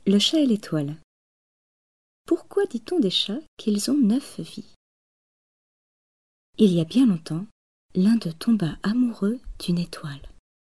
Le chat et l'étoile. Pourquoi dit-on des chats qu'ils ont 9 vies? Il y a bien longtemps, l'un d'eux tomba amoureux d'une étoile.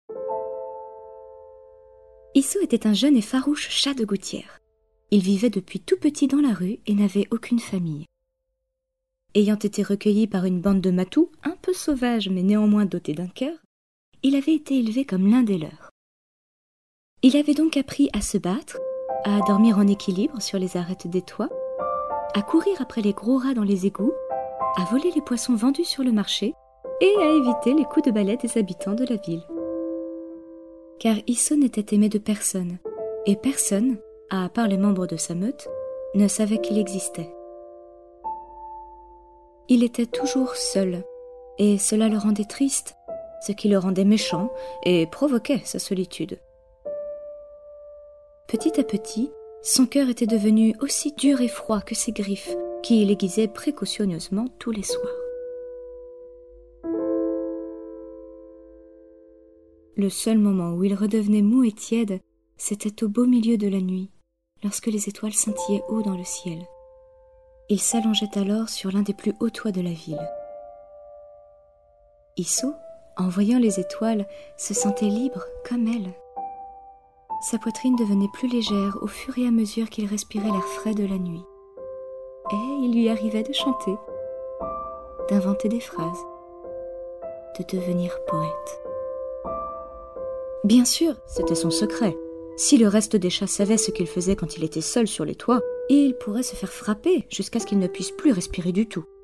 Isso était un jeune et farouche chat de gouttière. Il vivait depuis tout petit dans la rue et n'avait aucune famille. Ayant été recueilli par une bande de matous, un peu sauvages mais néanmoins dotés d'un cœur, il avait été élevé comme l'un des leurs. Il avait donc appris à se battre, à dormir en équilibre sur les arêtes des toits, à courir après les gros rats dans les égouts, à voler les poissons vendus sur le marché et à éviter les coups de balai des habitants de la ville. Car Isso n'était aimé de personne, et personne, à part les membres de sa meute, ne savait qu'il existait. Il était toujours seul, et cela le rendait triste, ce qui le rendait méchant et provoquait sa solitude. Petit à petit, son cœur était devenu aussi dur et froid que ses griffes, qui l'aiguisaient précautionneusement tous les soirs. Le seul moment où il redevenait mou et tiède, c'était au beau milieu de la nuit, lorsque les étoiles scintillaient haut dans le ciel. Il s'allongeait alors sur l'un des plus hauts toits de la ville. Isso, en voyant les étoiles, se sentait libre comme elles. Sa poitrine devenait plus légère au fur et à mesure qu'il respirait l'air frais de la nuit. Et il lui arrivait de chanter, d'inventer des phrases, de devenir poète. Bien sûr, c'était son secret. Si le reste des chats savaient ce qu'il faisait quand il était seul sur les toits, il pourrait se faire frapper jusqu'à ce qu'il ne puisse plus respirer du tout.